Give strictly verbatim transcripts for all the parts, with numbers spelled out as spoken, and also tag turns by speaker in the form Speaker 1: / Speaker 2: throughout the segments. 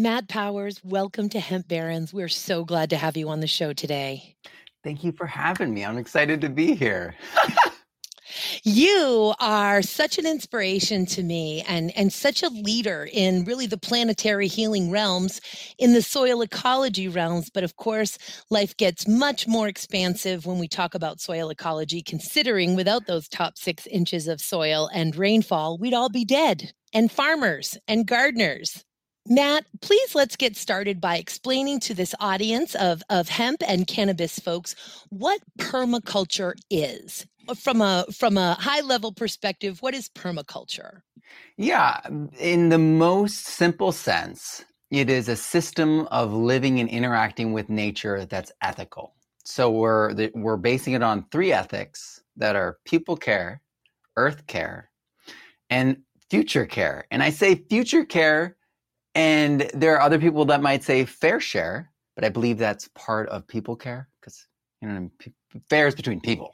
Speaker 1: Matt Powers, welcome to Hemp Barons. We're so glad to have you on the show today.
Speaker 2: Thank you for having me. I'm excited to be here.
Speaker 1: You are such an inspiration to me and, and such a leader in really the planetary healing realms, in the soil ecology realms. But of course, life gets much more expansive when we talk about soil ecology, considering without those top six inches of soil and rainfall, we'd all be dead, and farmers and gardeners. Matt, please let's get started by explaining to this audience of, of hemp and cannabis folks what permaculture is. From a from a high level perspective, what is permaculture?
Speaker 2: Yeah, in the most simple sense, it is a system of living and interacting with nature that's ethical. So we're we're basing it on three ethics that are people care, earth care, and future care. And I say future care, and there are other people that might say fair share, but I believe that's part of people care because you know fair is between people.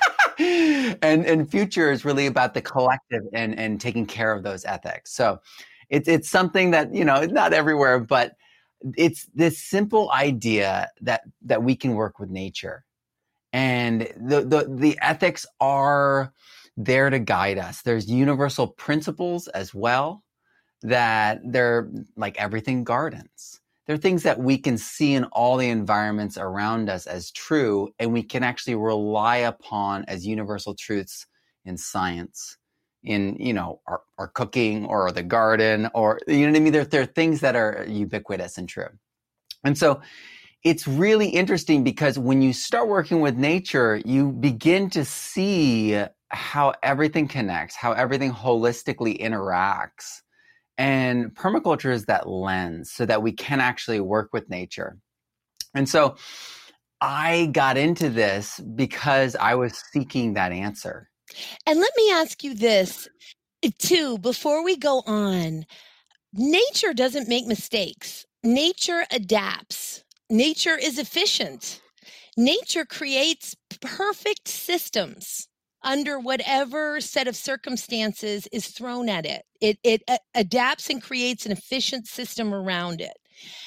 Speaker 2: and and future is really about the collective and and taking care of those ethics. So it's it's something that, you know, it's not everywhere, but it's this simple idea that that we can work with nature. And the the the ethics are there to guide us. There's universal principles as well, that they're like everything gardens. They're things that we can see in all the environments around us as true, and we can actually rely upon as universal truths in science, in, you know, our, our cooking or the garden, or, you know what I mean? There, there are things that are ubiquitous and true. And so it's really interesting because when you start working with nature, you begin to see how everything connects, how everything holistically interacts. And permaculture is that lens so that we can actually work with nature. And so I got into this because I was seeking that answer.
Speaker 1: And let me ask you this too, before we go on. Nature doesn't make mistakes. Nature adapts. Nature is efficient. Nature creates perfect systems under whatever set of circumstances is thrown at it. It, it uh, adapts and creates an efficient system around it.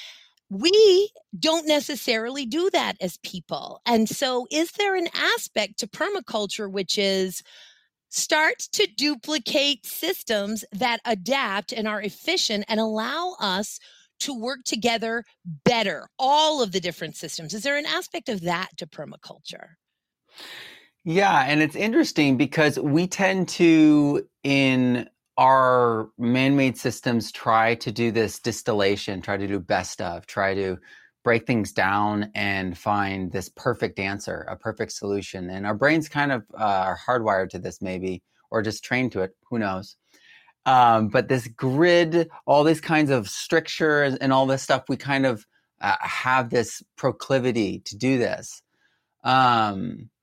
Speaker 1: We don't necessarily do that as people. And so is there an aspect to permaculture which is start to duplicate systems that adapt and are efficient and allow us to work together better, all of the different systems? Is there an aspect of that to permaculture?
Speaker 2: Yeah, and it's interesting because we tend to, in our man-made systems, try to do this distillation, try to do best of, try to break things down and find this perfect answer, a perfect solution. And our brains kind of uh, are hardwired to this maybe, or just trained to it, who knows. Um, but this grid, all these kinds of strictures and all this stuff, we kind of uh, have this proclivity to do this. Um,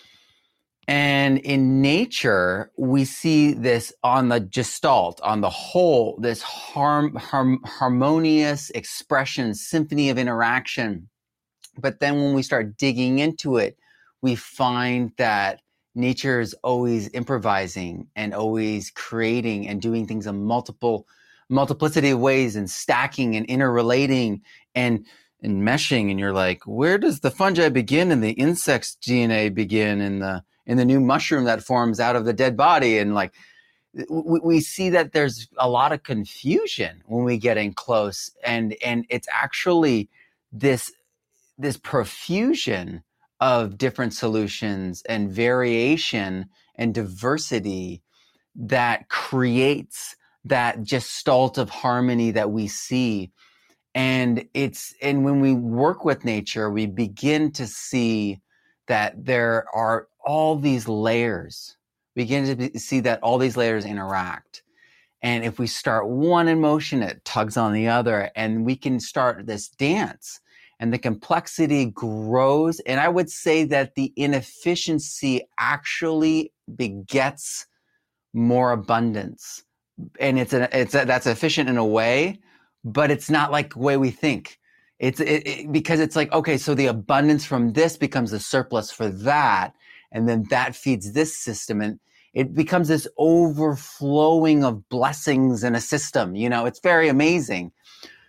Speaker 2: And in nature, we see this on the gestalt, on the whole, this harm, harm, harmonious expression, symphony of interaction. But then when we start digging into it, we find that nature is always improvising and always creating and doing things in multiple, multiplicity of ways and stacking and interrelating and and meshing. And you're like, where does the fungi begin and the insect's D N A begin and the in the new mushroom that forms out of the dead body? And like, we, we see that there's a lot of confusion when we get in close, and, and it's actually this, this profusion of different solutions and variation and diversity that creates that gestalt of harmony that we see. And it's, and when we work with nature, we begin to see that there are all these layers. We begin to be, see that all these layers interact. And if we start one in motion, it tugs on the other, and we can start this dance, and the complexity grows. And I would say that the inefficiency actually begets more abundance. And it's a, it's a, that's efficient in a way, but it's not like the way we think. It's it, it, because it's like, okay, so the abundance from this becomes the surplus for that, and then that feeds this system, and it becomes this overflowing of blessings in a system. You know, it's very amazing.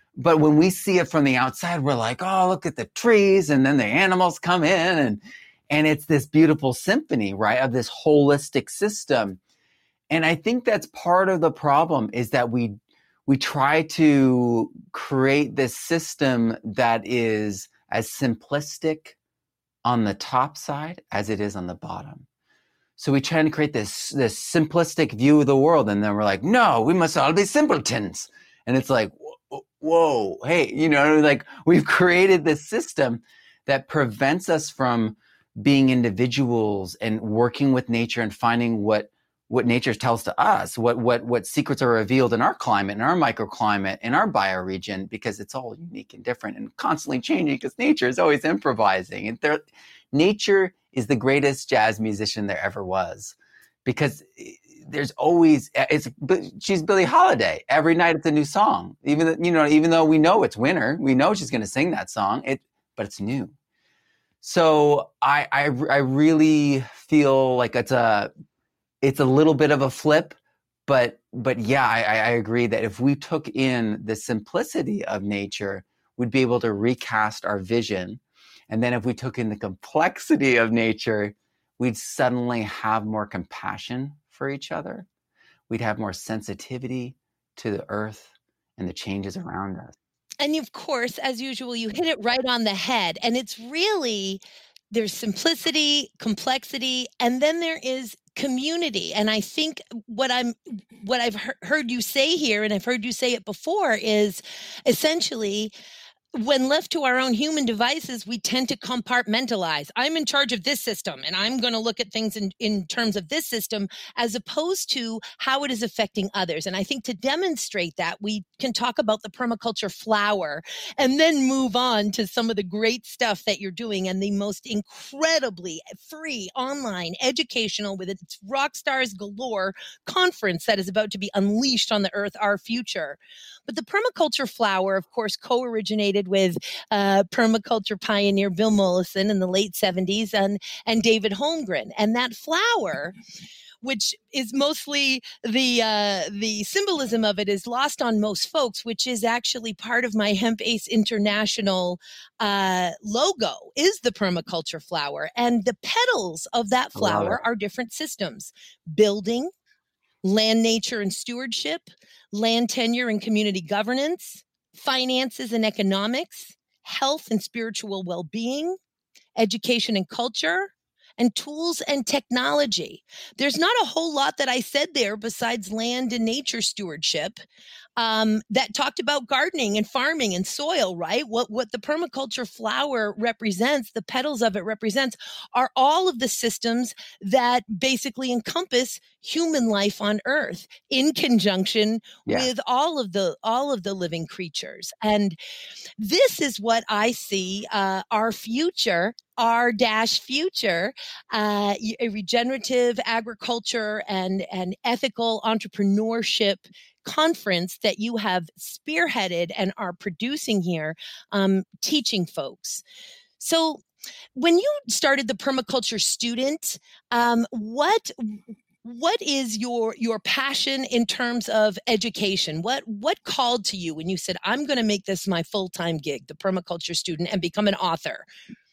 Speaker 2: But when we see it from the outside, we're like, oh, look at the trees. And then the animals come in and, and it's this beautiful symphony, right, of this holistic system. And I think that's part of the problem is that we, we try to create this system that is as simplistic on the top side as it is on the bottom. So we try to create this, this simplistic view of the world. And then we're like, no, we must all be simpletons. And it's like, whoa, hey, you know, like we've created this system that prevents us from being individuals and working with nature and finding what what nature tells to us, what what what secrets are revealed in our climate, in our microclimate, in our bioregion, because it's all unique and different and constantly changing because nature is always improvising. And there, nature is the greatest jazz musician there ever was, because there's always, it's, she's Billie Holiday. Every night it's a new song. Even, you know, even though we know it's winter, we know she's going to sing that song, it, but it's new. So I, I, I really feel like it's a, it's a little bit of a flip, but, but yeah, I, I agree that if we took in the simplicity of nature, we'd be able to recast our vision. And then if we took in the complexity of nature, we'd suddenly have more compassion for each other. We'd have more sensitivity to the earth and the changes around us.
Speaker 1: And of course, as usual, you hit it right on the head. And it's really, there's simplicity, complexity, and then there is community. And I think what I'm, what I've he- heard you say here, and I've heard you say it before, is essentially, when left to our own human devices, we tend to compartmentalize. I'm in charge of this system, and I'm going to look at things in, in terms of this system, as opposed to how it is affecting others. And I think to demonstrate that, we can talk about the permaculture flower and then move on to some of the great stuff that you're doing and the most incredibly free online educational, with its rock stars galore conference that is about to be unleashed on the earth, our future. But the permaculture flower, of course, co-originated with uh, permaculture pioneer Bill Mollison in the late seventies and, and David Holmgren. And that flower, which is mostly the uh, the symbolism of it is lost on most folks, which is actually part of my Hemp Ace International uh, logo, is the permaculture flower. And the petals of that flower are different systems: building, land, nature, and stewardship, land tenure and community governance, finances and economics, health and spiritual well-being, education and culture, and tools and technology. There's not a whole lot that I said there besides land and nature stewardship um, that talked about gardening and farming and soil, right? What, what the permaculture flower represents, the petals of it represents, are all of the systems that basically encompass human life on Earth in conjunction yeah. with all of the all of the living creatures. And this is what I see uh, our future, our dash future, uh, a regenerative agriculture and, and ethical entrepreneurship conference that you have spearheaded and are producing here, um, teaching folks. So when you started the Permaculture Student, um, what what is your your passion in terms of education? What what called to you when you said, I'm going to make this my full-time gig, the Permaculture Student, and become an author?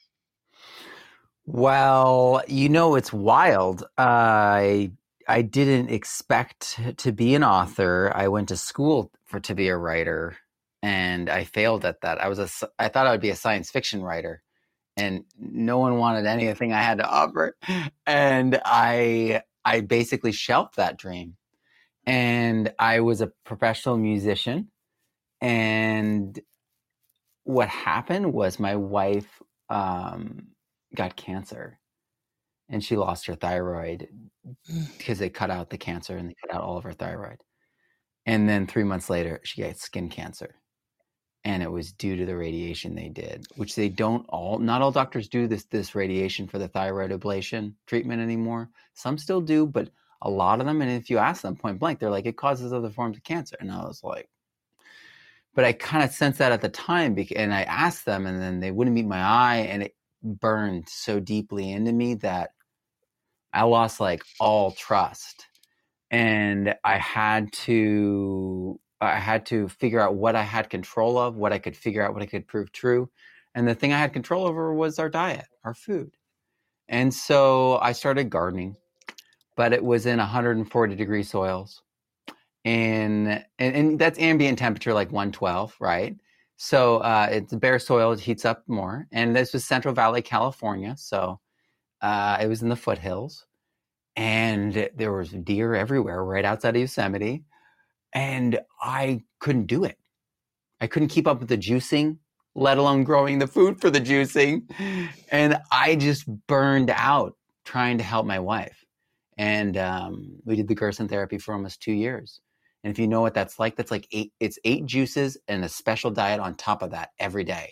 Speaker 2: Well, you know, it's wild. I I didn't expect to be an author. I went to school for to be a writer, and I failed at that. I was a I thought I would be a science fiction writer, and no one wanted anything I had to offer. And I I basically shelved that dream. And I was a professional musician. And what happened was my wife um, got cancer, and she lost her thyroid because they cut out the cancer and they cut out all of her thyroid. And then three months later, she got skin cancer. And it was due to the radiation they did, which they don't all, not all doctors do this, this radiation for the thyroid ablation treatment anymore. Some still do, but a lot of them, and if you ask them point blank, they're like, it causes other forms of cancer. And I was like, but I kind of sensed that at the time, and I asked them, and then they wouldn't meet my eye, and it burned so deeply into me that I lost like all trust. And I had to I had to figure out what I had control of, what I could figure out, what I could prove true. And the thing I had control over was our diet, our food. And so I started gardening, but it was in one hundred forty degree soils. And, and, and that's ambient temperature, like one twelve, right? So uh, it's bare soil, it heats up more. And this was Central Valley, California. So uh, it was in the foothills. And there was deer everywhere, right outside of Yosemite. And I couldn't do it. I couldn't keep up with the juicing, let alone growing the food for the juicing. And I just burned out trying to help my wife. And um, we did the Gerson therapy for almost two years. And if you know what that's like, that's like eight, it's eight juices and a special diet on top of that every day.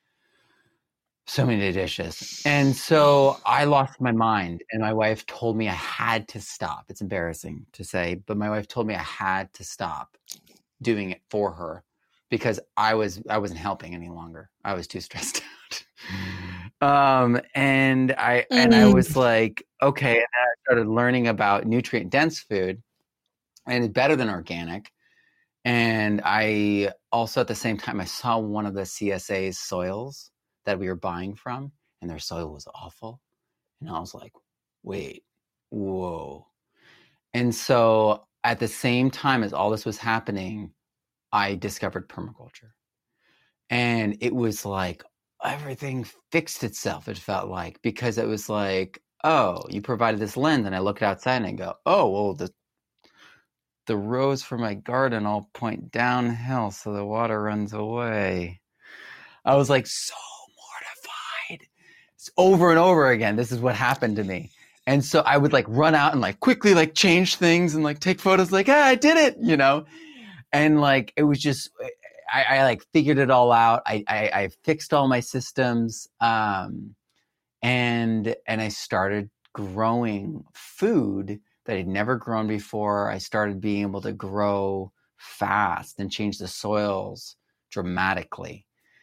Speaker 2: So many dishes. And so I lost my mind, and my wife told me I had to stop. It's embarrassing to say, but my wife told me I had to stop doing it for her because I was, I wasn't helping any longer. I was too stressed out. um, and I, mm. and I was like, okay. And I started learning about nutrient dense food, and it's better than organic. And I also, at the same time, I saw one of the C S A's soils that we were buying from, and their soil was awful. And I was like, wait, whoa. And so at the same time as all this was happening, I discovered permaculture. And it was like everything fixed itself, it felt like, because it was like, oh, you provided this lens. And I look outside and I go, oh, well, the the rows for my garden all point downhill so the water runs away. I was like so mortified. It's over and over again. This is what happened to me. And so I would like run out and like quickly like change things and like take photos like, ah, I did it, you know? And like, it was just, I, I like figured it all out. I, I, I fixed all my systems. Um, and, and I started growing food that I'd never grown before. I started being able to grow fast and change the soils dramatically.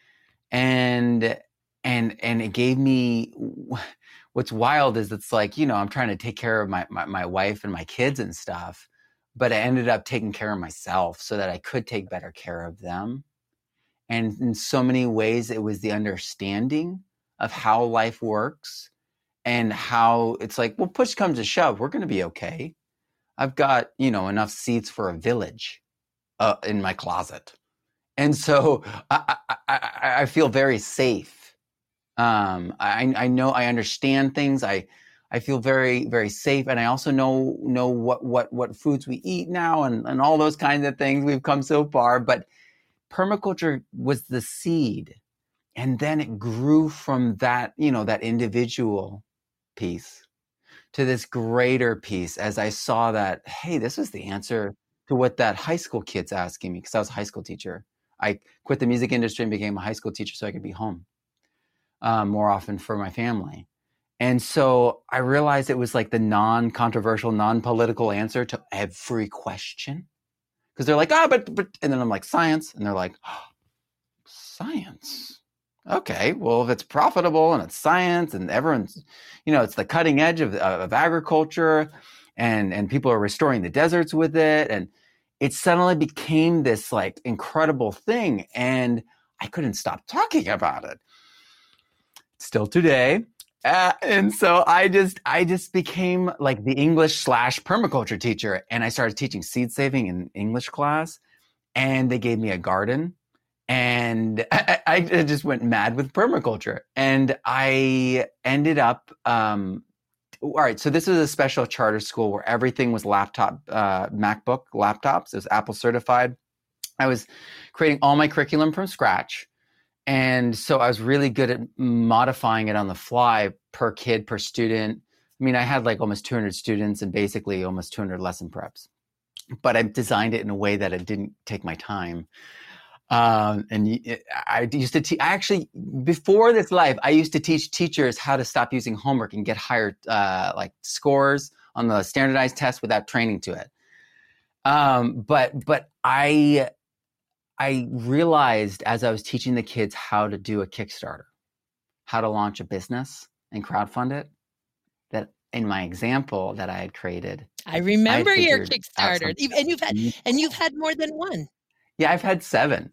Speaker 2: And, and, and it gave me, what's wild is it's like, you know, I'm trying to take care of my, my, my wife and my kids and stuff, but I ended up taking care of myself so that I could take better care of them. And in so many ways, it was the understanding of how life works and how it's like, well, push comes to shove, we're going to be okay. I've got, you know, enough seeds for a village uh, in my closet. And so I, I, I, I feel very safe. Um, I, I know, I understand things. I, I feel very, very safe. And I also know, know what, what, what foods we eat now and, and all those kinds of things. We've come so far, but permaculture was the seed. And then it grew from that, you know, that individual piece to this greater piece as I saw that, hey, this is the answer to what that high school kid's asking me, because I was a high school teacher. I quit the music industry and became a high school teacher so I could be home um, more often for my family. And so I realized it was like the non-controversial, non-political answer to every question. Because they're like, ah, oh, but, but, and then I'm like, science. And they're like, oh, science. Okay, well, if it's profitable and it's science and everyone's, you know, it's the cutting edge of, of agriculture and, and people are restoring the deserts with it. And it suddenly became this like incredible thing. And I couldn't stop talking about it. Still today. Uh, and so I just, I just became like the English slash permaculture teacher. And I started teaching seed saving in English class, and they gave me a garden. And I, I just went mad with permaculture. And I ended up, um, all right, so this is a special charter school where everything was laptop, uh, MacBook laptops. It was Apple certified. I was creating all my curriculum from scratch. And so I was really good at modifying it on the fly per kid, per student. I mean, I had like almost two hundred students and basically almost two hundred lesson preps. But I designed it in a way that it didn't take my time. Um, and it, I used to teach, actually, before this life, I used to teach teachers how to stop using homework and get higher, uh, like scores on the standardized test without training to it. Um, but, but I, I realized as I was teaching the kids how to do a Kickstarter, how to launch a business and crowdfund it, that in my example that I had created,
Speaker 1: I remember I your Kickstarter, and you've had, and you've had more than one.
Speaker 2: Yeah, I've had seven.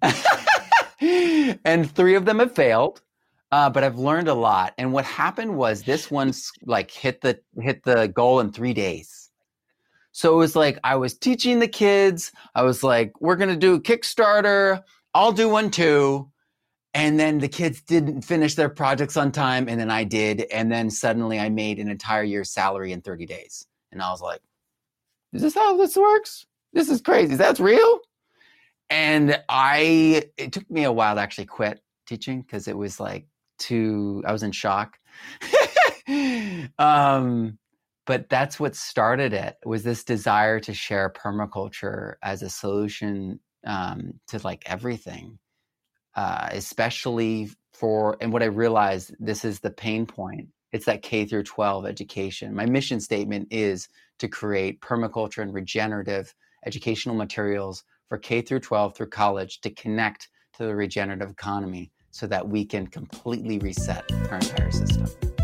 Speaker 2: And three of them have failed. Uh, but I've learned a lot. And what happened was this one's like hit the hit the goal in three days. So it was like I was teaching the kids. I was like, we're gonna do a Kickstarter. I'll do one too. And then the kids didn't finish their projects on time, and then I did. And then suddenly I made an entire year's salary in thirty days. And I was like, is this how this works? This is crazy. That's real? And I, it took me a while to actually quit teaching because it was like too, I was in shock. um, but that's what started it, was this desire to share permaculture as a solution um, to like everything, uh, especially for, and what I realized, this is the pain point. It's that K through twelve education. My mission statement is to create permaculture and regenerative educational materials for K through twelve through college to connect to the regenerative economy so that we can completely reset our entire system.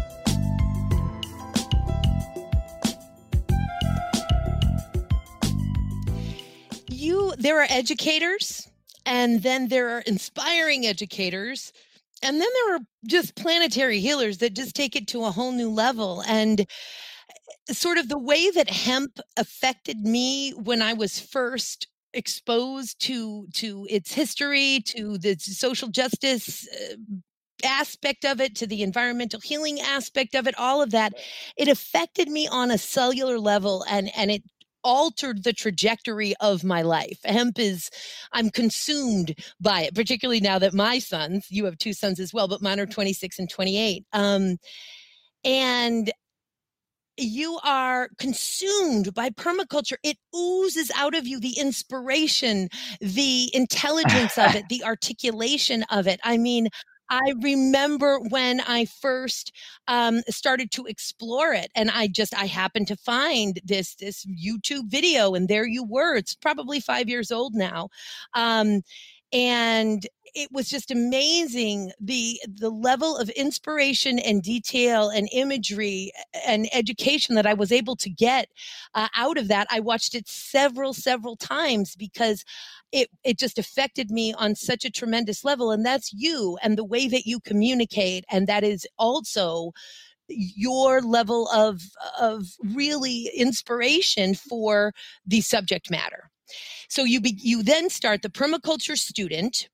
Speaker 1: You, there are educators, and then there are inspiring educators, and then there are just planetary healers that just take it to a whole new level. And sort of the way that hemp affected me when I was first exposed to to its history, to the social justice uh, aspect of it, to the environmental healing aspect of it, all of that, it affected me on a cellular level, and and it altered the trajectory of my life. Hemp is, I'm consumed by it, particularly now that my sons, you have two sons as well, but mine are twenty-six and twenty-eight. Um, and you are consumed by permaculture. It oozes out of you the inspiration, the intelligence of it, the articulation of it. I mean, I remember when I first um, started to explore it, and I just, I happened to find this, this YouTube video, and there you were. It's probably five years old now. Um, and it was just amazing, the the level of inspiration and detail and imagery and education that I was able to get uh, out of that. I watched it several, several times because it it just affected me on such a tremendous level. And that's you and the way that you communicate. And that is also your level of of really inspiration for the subject matter. So you be, you then start the Permaculture Student.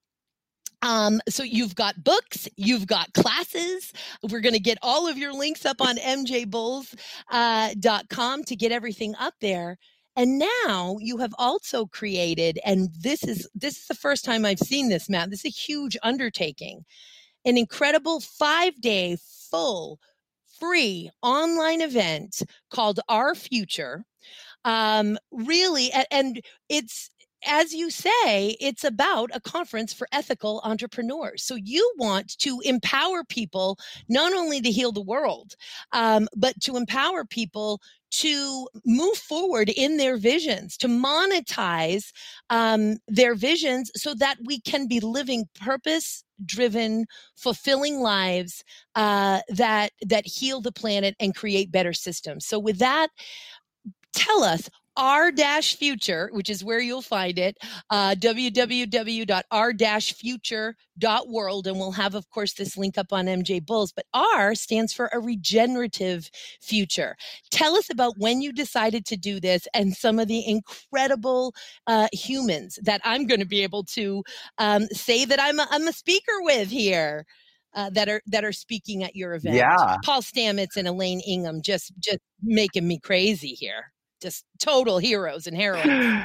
Speaker 1: Um, so you've got books, you've got classes. We're going to get all of your links up on m j bulls dot com uh, to get everything up there. And now you have also created, and this is this is the first time I've seen this, Matt. This is a huge undertaking, an incredible five-day full free online event called Our Future. Um, really, and, and it's, as you say, it's about a conference for ethical entrepreneurs. So you want to empower people not only to heal the world, um, but to empower people to move forward in their visions, to monetize um, their visions so that we can be living purpose-driven, fulfilling lives uh, that, that heal the planet and create better systems. So with that, tell us, Our Future, which is where you'll find it, uh, w w w dot our dash future dot world. And we'll have, of course, this link up on M J Bulls. But R stands for a regenerative future. Tell us about when you decided to do this and some of the incredible uh, humans that I'm going to be able to um, say that I'm a, I'm a speaker with here. Uh, that are that are speaking at your event.
Speaker 2: Yeah.
Speaker 1: Paul Stamets and Elaine Ingham just just making me crazy here. Just total heroes and heroines.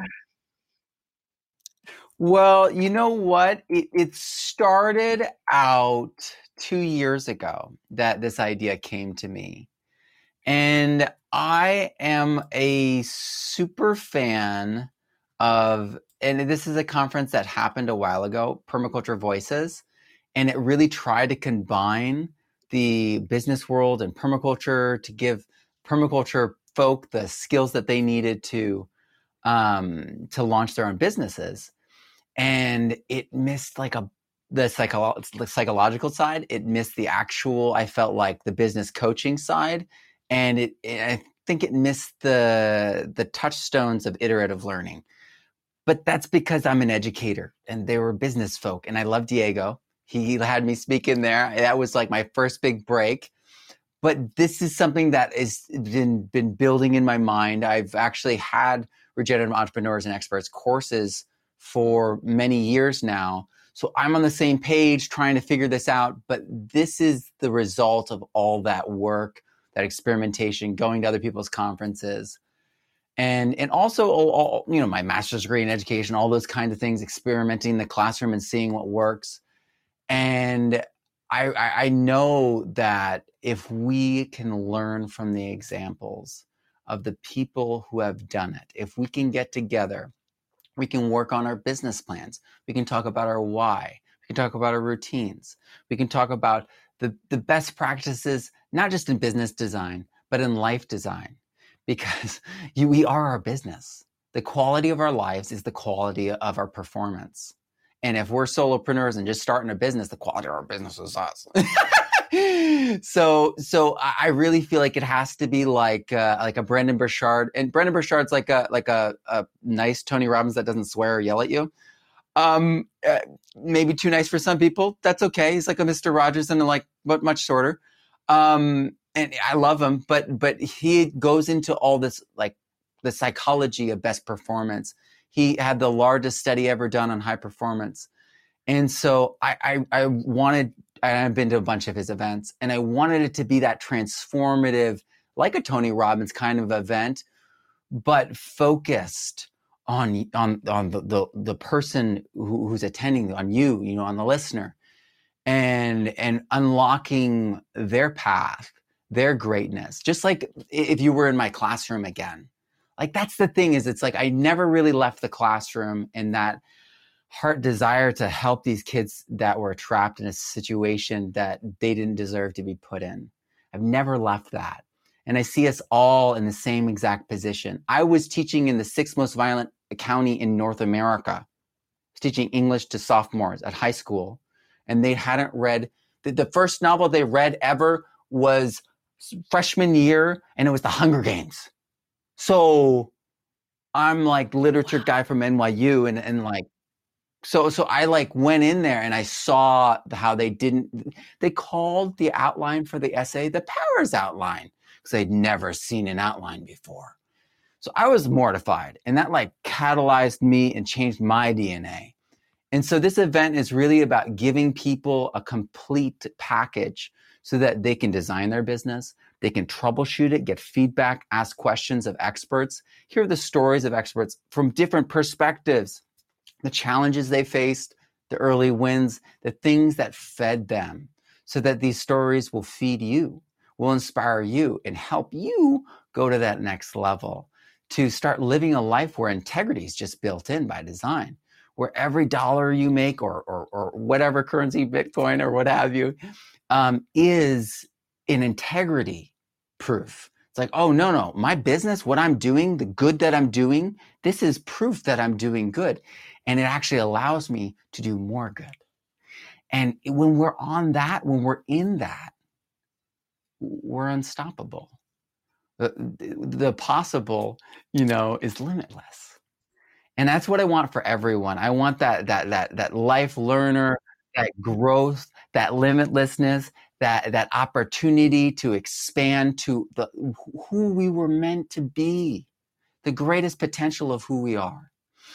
Speaker 2: Well, you know what? It, it started out two years ago that this idea came to me. And I am a super fan of, and this is a conference that happened a while ago, Permaculture Voices. And it really tried to combine the business world and permaculture to give permaculture folk the skills that they needed to um, to launch their own businesses. And it missed like a the psycho- psychological side. It missed the actual, I felt like, the business coaching side. And it, I think it missed the the touchstones of iterative learning. But that's because I'm an educator and they were business folk. And I love Diego. He had me speak in there. That was like my first big break. But this is something that has been, been building in my mind. I've actually had regenerative entrepreneurs and experts courses for many years now. So I'm on the same page trying to figure this out. But this is the result of all that work, that experimentation, going to other people's conferences. And and also, all, all, you know, my master's degree in education, all those kinds of things, experimenting in the classroom and seeing what works. And I, I know that if we can learn from the examples of the people who have done it, if we can get together, we can work on our business plans. We can talk about our why. We can talk about our routines. We can talk about the, the best practices, not just in business design, but in life design, because you, we are our business. The quality of our lives is the quality of our performance. And if we're solopreneurs and just starting a business, the quality of our business is us. so, so I really feel like it has to be like uh, like a Brendon Burchard, and Brendon Burchard's like a like a, a nice Tony Robbins that doesn't swear or yell at you. Um, uh, maybe too nice for some people. That's okay. He's like a Mister Rogers and like but much shorter. Um, and I love him, but but he goes into all this like the psychology of best performance. He had the largest study ever done on high performance. And so I, I, I wanted, I've been to a bunch of his events, and I wanted it to be that transformative, like a Tony Robbins kind of event, but focused on, on, on the, the, the person who, who's attending, on you, you know, on the listener, and, and unlocking their path, their greatness. Just like if you were in my classroom again. Like that's the thing is it's like I never really left the classroom in that heart desire to help these kids that were trapped in a situation that they didn't deserve to be put in. I've never left that. And I see us all in the same exact position. I was teaching in the sixth most violent county in North America. I was teaching English to sophomores at high school, and they hadn't read, the, the first novel they read ever was freshman year, and it was The Hunger Games. So I'm like literature guy from N Y U, and, and like, so, so I like went in there and I saw how they didn't, they called the outline for the essay, the Powers outline, because they'd never seen an outline before. So I was mortified, and that like catalyzed me and changed my D N A. And so this event is really about giving people a complete package so that they can design their business, they can troubleshoot it, get feedback, ask questions of experts, hear the stories of experts from different perspectives, the challenges they faced, the early wins, the things that fed them, so that these stories will feed you, will inspire you, and help you go to that next level, to start living a life where integrity is just built in by design, where every dollar you make or, or, or whatever currency, Bitcoin or what have you, um, is an integrity proof. It's like, oh, no, no, my business, what I'm doing, the good that I'm doing, this is proof that I'm doing good. And it actually allows me to do more good. And when we're on that, when we're in that, we're unstoppable. The, the possible, you know, is limitless. And that's what I want for everyone. I want that, that, that, that life learner, that growth, that limitlessness, that, that opportunity to expand to the, who we were meant to be, the greatest potential of who we are.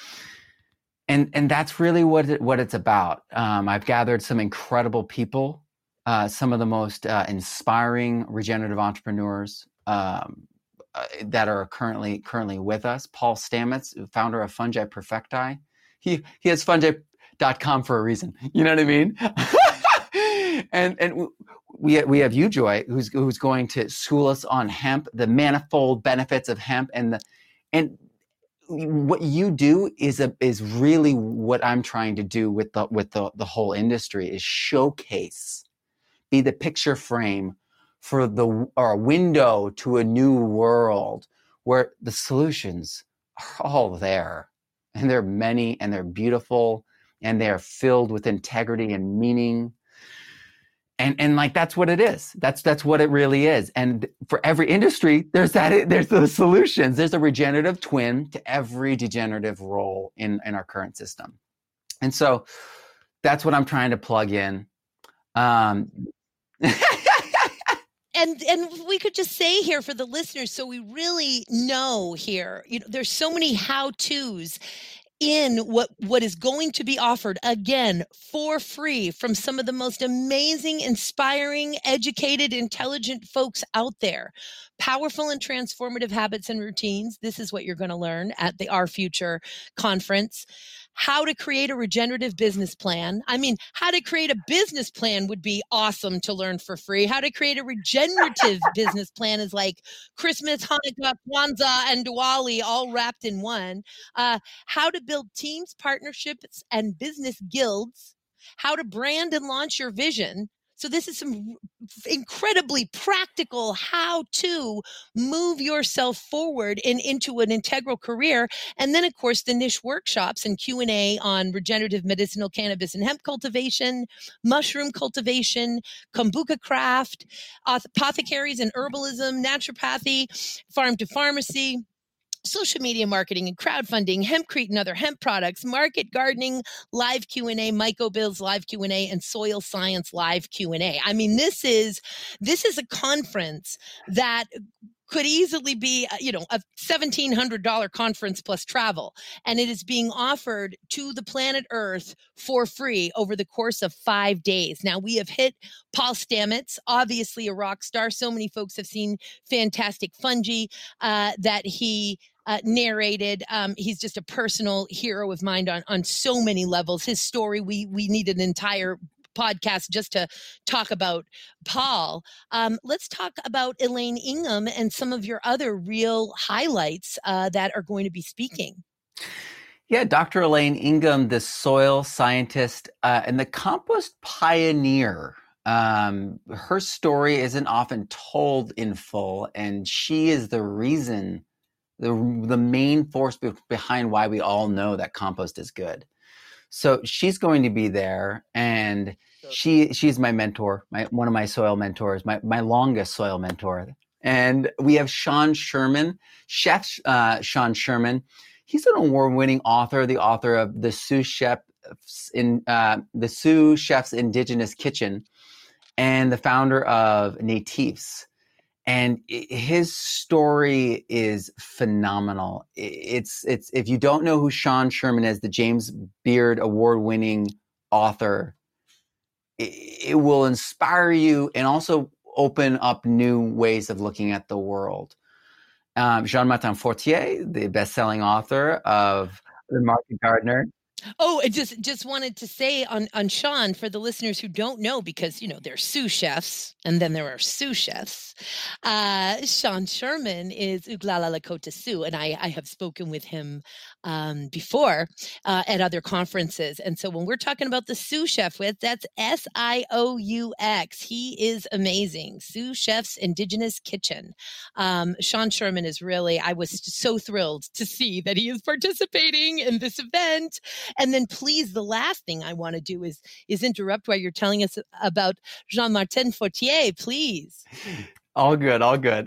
Speaker 2: And, and that's really what, it, what it's about. Um, I've gathered some incredible people, uh, some of the most uh, inspiring regenerative entrepreneurs um, uh, that are currently currently with us. Paul Stamets, founder of Fungi Perfecti. He, he has fungi dot com for a reason. You know what I mean? and and we we have you, Joy, who's who's going to school us on hemp, the manifold benefits of hemp, and the and what you do is a is really what I'm trying to do with the with the the whole industry, is showcase, be the picture frame for the or a window to a new world where the solutions are all there, and they're many, and they're beautiful, and they are filled with integrity and meaning. And, and like, that's what it is. That's, that's what it really is. And for every industry, there's that, there's those solutions. There's a regenerative twin to every degenerative role in, in our current system. And so that's what I'm trying to plug in. Um,
Speaker 1: And and we could just say here for the listeners, so we really know here, you know, there's so many how-tos in what what is going to be offered, again, for free from some of the most amazing, inspiring, educated, intelligent folks out there. Powerful and transformative habits and routines. This is what you're going to learn at the Our Future conference. How to create a regenerative business plan. I mean, how to create a business plan would be awesome to learn for free. How to create a regenerative business plan is like Christmas, Hanukkah, Kwanzaa, and Diwali all wrapped in one. Uh, how to build teams, partnerships, and business guilds. How to brand and launch your vision. So this is some incredibly practical how to move yourself forward and into an integral career. And then, of course, the niche workshops and Q and A on regenerative medicinal cannabis and hemp cultivation, mushroom cultivation, kombucha craft, apothecaries and herbalism, naturopathy, farm to pharmacy, social media marketing and crowdfunding, hempcrete and other hemp products, market gardening, live Q and A, MycoBiz live Q and A, and soil science live Q and A. I mean, this is this is a conference that could easily be, you know, a seventeen hundred dollars conference plus travel. And it is being offered to the planet Earth for free over the course of five days. Now, we have hit Paul Stamets, obviously a rock star. So many folks have seen Fantastic Fungi uh, that he uh, narrated. Um, he's just a personal hero of mine on, on so many levels. His story, we we need an entire podcast just to talk about Paul. Um, let's talk about Elaine Ingham and some of your other real highlights uh, that are going to be speaking.
Speaker 2: Yeah, Doctor Elaine Ingham, the soil scientist uh, and the compost pioneer. Um, her story isn't often told in full, and she is the reason, the, the main force be- behind why we all know that compost is good. So she's going to be there, and she she's my mentor, my one of my soil mentors, my, my longest soil mentor. And we have Sean Sherman, Chef uh, Sean Sherman. He's an award-winning author, the author of the Sous Chef's in uh, the Sous Chef's Indigenous Kitchen, and the founder of Natifs. And his story is phenomenal. It's it's if you don't know who Sean Sherman is, the James Beard award-winning author, it, it will inspire you and also open up new ways of looking at the world. Um, Jean-Martin Fortier, the best-selling author of The Market Gardener.
Speaker 1: Oh, I just just wanted to say on, on Sean, for the listeners who don't know, because, you know, there are sous chefs and then there are sous chefs. Uh, Sean Sherman is Uglala Lakota Sioux, and I, I have spoken with him um, before uh, at other conferences. And so when we're talking about the sous chef with, that's S I O U X. He is amazing. Sous Chef's Indigenous Kitchen. Um, Sean Sherman is really, I was so thrilled to see that he is participating in this event. And then please, the last thing I want to do is, is interrupt while you're telling us about Jean-Martin Fortier, please.
Speaker 2: All good, all good.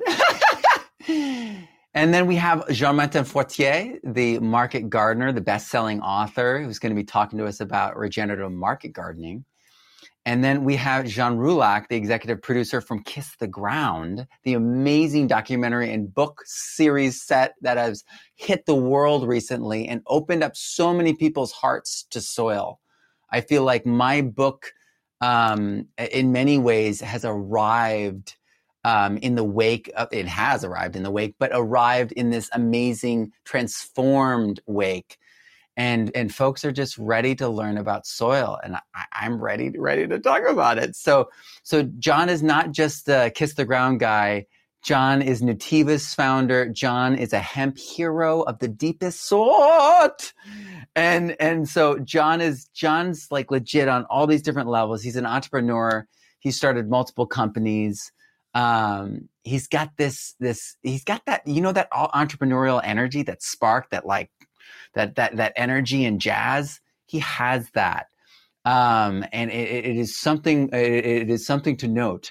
Speaker 2: And then we have Jean-Martin Fortier, the market gardener, the best-selling author, who's going to be talking to us about regenerative market gardening. And then we have Jean Roulac, the executive producer from Kiss the Ground, the amazing documentary and book series set that has hit the world recently and opened up so many people's hearts to soil. I feel like my book, um, in many ways, has arrived um, in the wake of, it has arrived in the wake, but arrived in this amazing transformed wake. And and folks are just ready to learn about soil, and I, I'm ready ready to talk about it. So so John is not just the Kiss the Ground guy. John is Nativas founder. John is a hemp hero of the deepest sort, and and so John is John's like legit on all these different levels. He's an entrepreneur. He started multiple companies. Um, he's got this this he's got that you know that entrepreneurial energy, that spark, that like. That that that energy and jazz, he has that. Um, and it, it is something, it, it is something to note.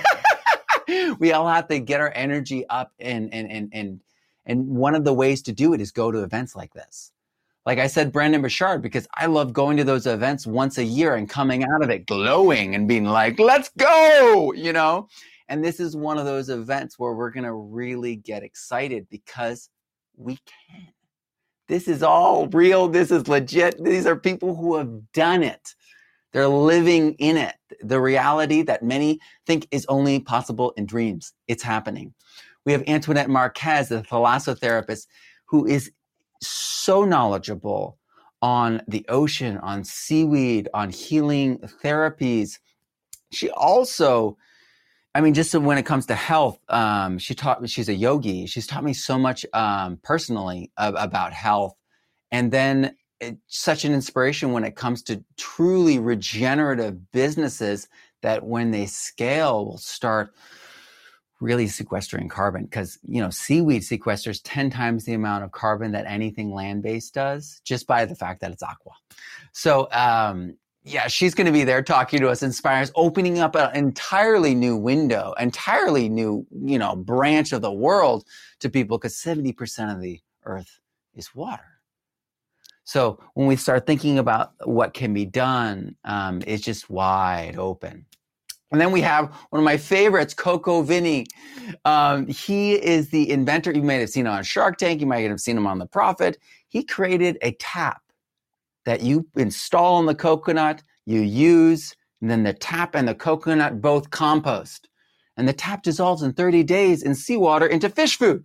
Speaker 2: We all have to get our energy up, and, and, and, and, and one of the ways to do it is go to events like this. Like I said, Brendon Burchard, because I love going to those events once a year and coming out of it glowing and being like, let's go, you know? And this is one of those events where we're going to really get excited because we can. This is all real. This is legit. These are people who have done it. They're living in it. The reality that many think is only possible in dreams. It's happening. We have Antoinette Marquez, the thalassotherapist, who is so knowledgeable on the ocean, on seaweed, on healing therapies. She also, I mean, just when it comes to health, um, she taught me, she's a yogi. She's taught me so much um, personally of, about health. And then it's such an inspiration when it comes to truly regenerative businesses that when they scale will start really sequestering carbon, because, you know, seaweed sequesters ten times the amount of carbon that anything land-based does, just by the fact that it's aqua. So, um, yeah, she's going to be there talking to us, inspiring us, opening up an entirely new window, entirely new, you know, branch of the world to people, because seventy percent of the earth is water. So when we start thinking about what can be done, um, it's just wide open. And then we have one of my favorites, Coco Vinny. Um, he is the inventor. You might have seen him on Shark Tank. You might have seen him on The Profit. He created a tap that you install on the coconut, you use, and then the tap and the coconut both compost. And the tap dissolves in thirty days in seawater into fish food.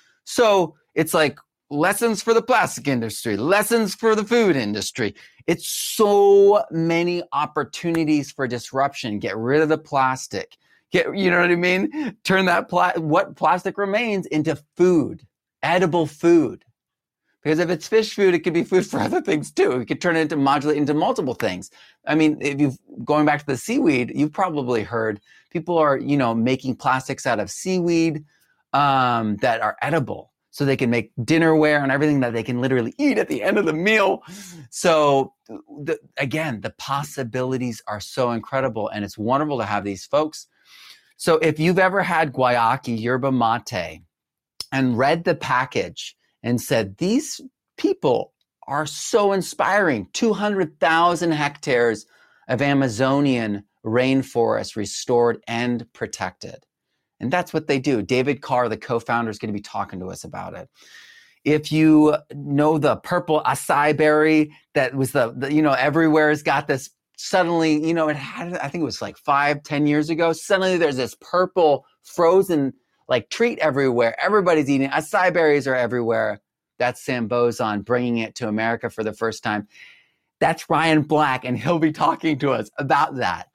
Speaker 2: So it's like lessons for the plastic industry, lessons for the food industry. It's so many opportunities for disruption. Get rid of the plastic. Get, you know what I mean? Turn that, pla- what plastic remains into food, edible food. Because if it's fish food, it could be food for other things too. We could turn it into, modulate into multiple things. I mean, if you going back to the seaweed, you've probably heard people are, you know, making plastics out of seaweed um, that are edible, so they can make dinnerware and everything that they can literally eat at the end of the meal. So the, again, the possibilities are so incredible, and it's wonderful to have these folks. So if you've ever had guayaki, yerba mate, and read the package and said, these people are so inspiring, two hundred thousand hectares of Amazonian rainforest restored and protected. And that's what they do. David Carr, the co-founder, is going to be talking to us about it. If you know the purple acai berry that was the, the, you know, everywhere has got this, suddenly, you know, it had, I think it was like five, ten years ago, suddenly there's this purple frozen like treat everywhere. Everybody's eating it. Acai berries are everywhere. That's Sam Bozon bringing it to America for the first time. That's Ryan Black, and he'll be talking to us about that.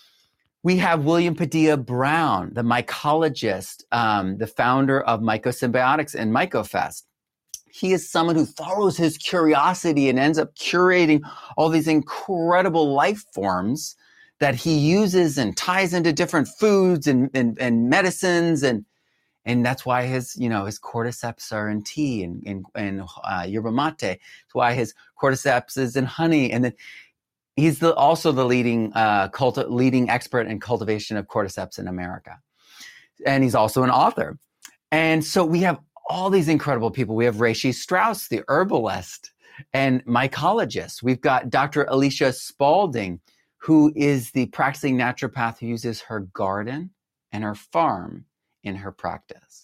Speaker 2: We have William Padilla Brown, the mycologist, um, the founder of Mycosymbiotics and MycoFest. He is someone who follows his curiosity and ends up curating all these incredible life forms that he uses and ties into different foods and, and, and medicines. And, and that's why his, you know, his cordyceps are in tea and, and, and uh, yerba mate. That's why his cordyceps is in honey. And then he's the, also the leading uh, culti- leading expert in cultivation of cordyceps in America. And he's also an author. And so we have all these incredible people. We have Reishi Strauss, the herbalist and mycologist. We've got Doctor Alicia Spalding, who is the practicing naturopath who uses her garden and her farm in her practice.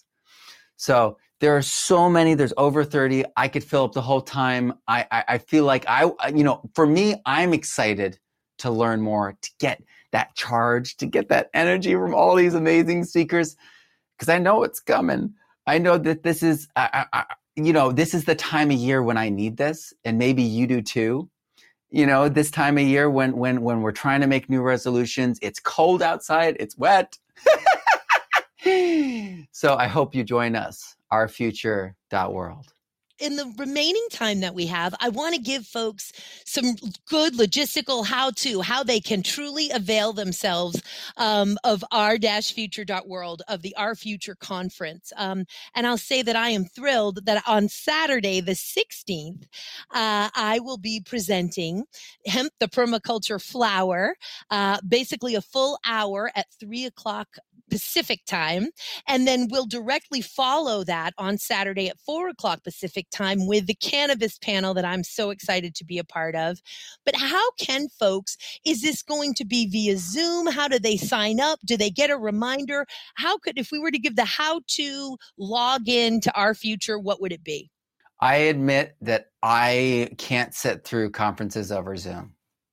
Speaker 2: So there are so many, there's over thirty. I could fill up the whole time. I, I, I feel like I, you know, for me, I'm excited to learn more, to get that charge, to get that energy from all these amazing speakers, because I know it's coming. I know that this is, I, I, you know, this is the time of year when I need this, and maybe you do too. You know, this time of year when when when we're trying to make new resolutions, it's cold outside, it's wet. So I hope you join us, our future dot world.
Speaker 1: in the remaining time that we have, I want to give folks some good logistical how-to, how they can truly avail themselves um, of r dash future dot world, of the Our Future Conference. Um, and I'll say that I am thrilled that on Saturday, the sixteenth, uh, I will be presenting Hemp the Permaculture Flower, uh, basically a full hour at three o'clock Pacific time. And then we'll directly follow that on Saturday at four o'clock Pacific time with the cannabis panel that I'm so excited to be a part of. But how can folks, is this going to be via Zoom? How do they sign up? Do they get a reminder? How could, if we were to give the how to log in to Our Future, what would it be?
Speaker 2: I admit that I can't sit through conferences over Zoom.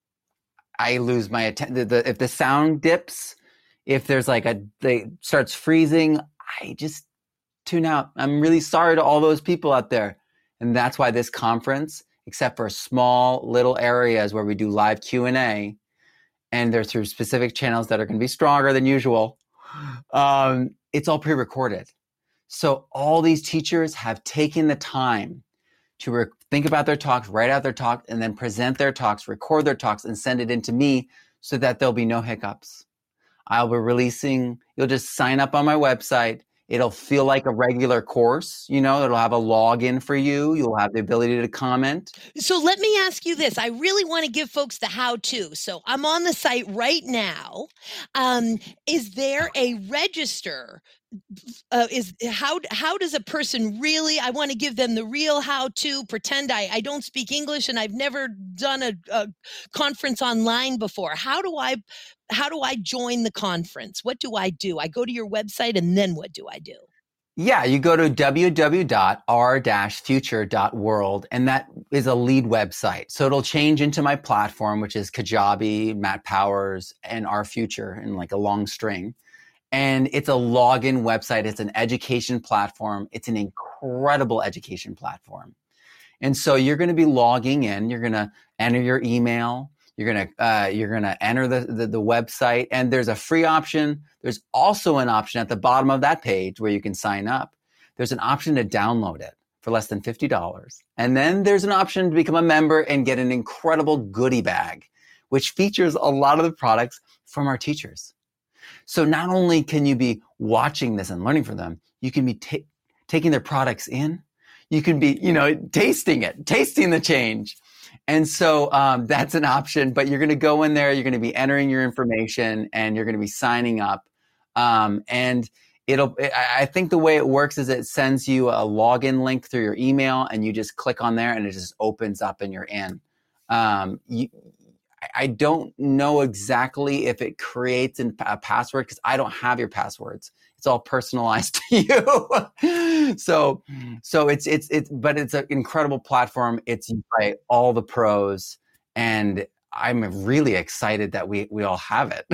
Speaker 2: I lose my attention. The, if the sound dips, if there's like a, they starts freezing, I just tune out. I'm really sorry to all those people out there. And that's why this conference, except for small little areas where we do live Q and A, and they're through specific channels that are going to be stronger than usual, um, it's all pre-recorded. So all these teachers have taken the time to re- think about their talks, write out their talk, and then present their talks, record their talks, and send it in to me so that there'll be no hiccups. I'll be releasing, you'll just sign up on my website. It'll feel like a regular course, you know, it'll have a login for you. You'll have the ability to comment.
Speaker 1: So let me ask you this. I really want to give folks the how-to. So I'm on the site right now. Um, is there a register? Uh, is how how does a person really, I want to give them the real how to, pretend I, I don't speak English and I've never done a, a conference online before. How do I how do I join the conference? What do I do? I go to your website and then what do I do?
Speaker 2: Yeah, you go to w w w dot r dash future dot world, and that is a lead website. So it'll change into my platform, which is Kajabi, Matt Powers, and Our Future in like a long string. And it's a login website. It's an education platform. It's an incredible education platform. And so you're going to be logging in. You're going to enter your email. You're going to uh, you're going to enter the, the the website. And there's a free option. There's also an option at the bottom of that page where you can sign up. There's an option to download it for less than fifty dollars. And then there's an option to become a member and get an incredible goodie bag, which features a lot of the products from our teachers. So not only can you be watching this and learning from them, you can be ta- taking their products in. You can be, you know, tasting it, tasting the change. And so um, that's an option, but you're going to go in there, you're going to be entering your information and you're going to be signing up. Um, and it'll, I think the way it works is it sends you a login link through your email and you just click on there and it just opens up and you're in. Um, you, I don't know exactly if it creates a password because I don't have your passwords. It's all personalized to you. so, so it's, it's, it's, but it's an incredible platform. It's used by all the pros and I'm really excited that we, we all have it,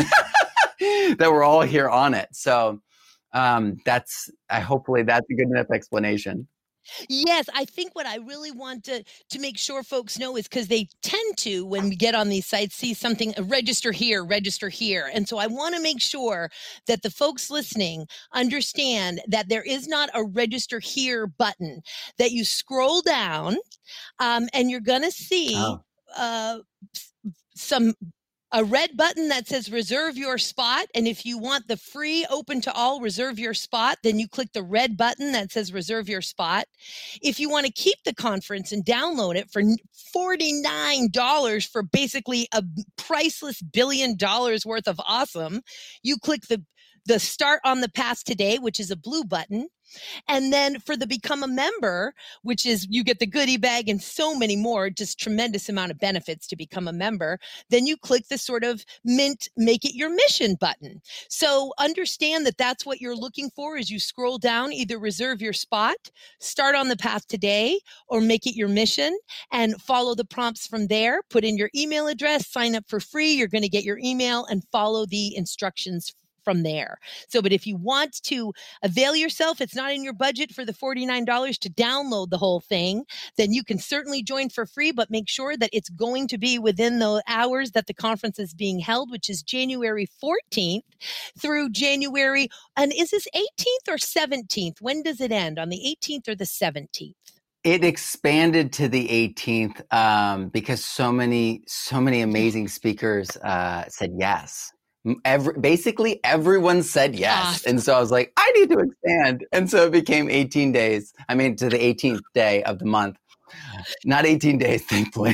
Speaker 2: that we're all here on it. So, um, that's, I hopefully that's a good enough explanation.
Speaker 1: Yes, I think what I really want to to make sure folks know is because they tend to, when we get on these sites, see something, uh, register here, register here. And so I want to make sure that the folks listening understand that there is not a register here button, that you scroll down um, and you're going to see
Speaker 2: Oh.
Speaker 1: uh, some a red button that says reserve your spot. And if you want the free open to all reserve your spot, then you click the red button that says reserve your spot. If you want to keep the conference and download it for forty-nine dollars for basically a priceless billion dollars worth of awesome, you click the, the start on the path today, which is a blue button. And then for the become a member, which is you get the goodie bag and so many more, just tremendous amount of benefits to become a member, then you click the sort of mint, make it your mission button. So understand that that's what you're looking for as you scroll down, either reserve your spot, start on the path today, or make it your mission and follow the prompts from there. Put in your email address, sign up for free. You're going to get your email and follow the instructions from there. So, but if you want to avail yourself, it's not in your budget for the forty-nine dollars to download the whole thing, then you can certainly join for free, but make sure that it's going to be within the hours that the conference is being held, which is January fourteenth through January. And is this eighteenth or seventeenth? When does it end? On the eighteenth or the seventeenth?
Speaker 2: It expanded to the eighteenth um, because so many, so many amazing speakers uh, said yes. Every, basically, everyone said yes.
Speaker 1: Awesome.
Speaker 2: And so I was like, I need to expand. And so it became eighteen days. I mean, to the eighteenth day of the month. Not eighteen days, thankfully.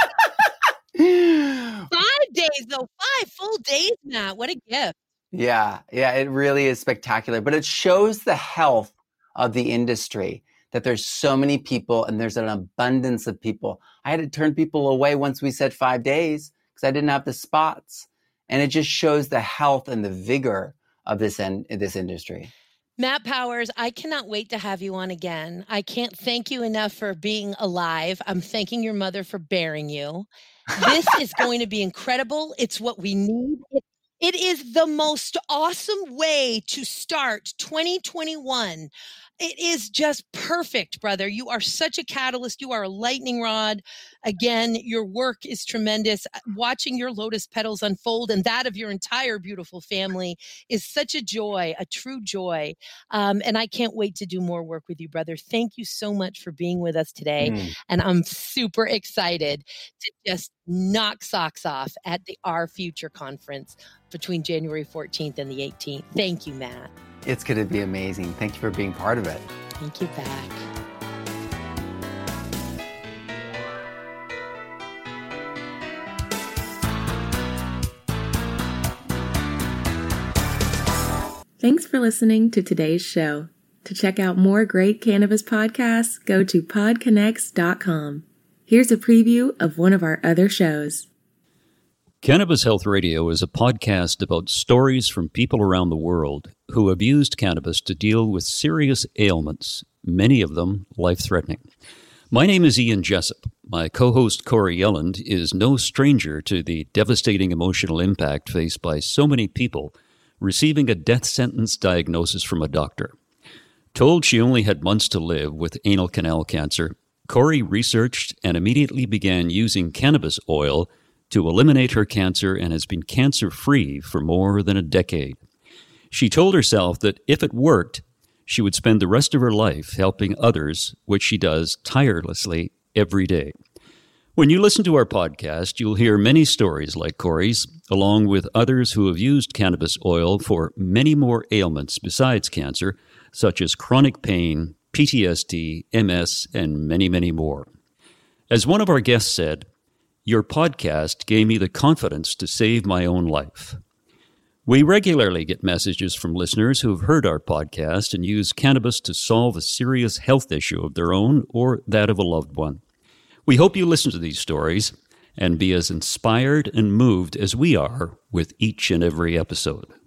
Speaker 1: Five days, though. Five full days, Matt. What a gift.
Speaker 2: Yeah, yeah, it really is spectacular. But it shows the health of the industry, that there's so many people and there's an abundance of people. I had to turn people away once we said five days because I didn't have the spots. And it just shows the health and the vigor of this en- this industry.
Speaker 1: Matt Powers, I cannot wait to have you on again. I can't thank you enough for being alive. I'm thanking your mother for bearing you. This is going to be incredible. It's what we need. It, it is the most awesome way to start twenty twenty-one. It is just perfect, brother. You are such a catalyst. You are a lightning rod. Again, your work is tremendous. Watching your lotus petals unfold and that of your entire beautiful family is such a joy, a true joy. Um, and I can't wait to do more work with you, brother. Thank you so much for being with us today. Mm. And I'm super excited to just knock socks off at the Our Future conference between January fourteenth and the eighteenth. Thank you, Matt.
Speaker 2: It's going to be amazing. Thank you for being part of it.
Speaker 1: Thank you back.
Speaker 3: Thanks for listening to today's show. To check out more great cannabis podcasts, go to pod connects dot com. Here's a preview of one of our other shows.
Speaker 4: Cannabis Health Radio is a podcast about stories from people around the world who have used cannabis to deal with serious ailments, many of them life-threatening. My name is Ian Jessup. My co-host Corey Yelland is no stranger to the devastating emotional impact faced by so many people receiving a death sentence diagnosis from a doctor. Told she only had months to live with anal canal cancer, Corey researched and immediately began using cannabis oil to eliminate her cancer and has been cancer-free for more than a decade. She told herself that if it worked, she would spend the rest of her life helping others, which she does tirelessly every day. When you listen to our podcast, you'll hear many stories like Corey's, along with others who have used cannabis oil for many more ailments besides cancer, such as chronic pain, P T S D, M S, and many, many more. As one of our guests said, "Your podcast gave me the confidence to save my own life." We regularly get messages from listeners who have heard our podcast and use cannabis to solve a serious health issue of their own or that of a loved one. We hope you listen to these stories and be as inspired and moved as we are with each and every episode.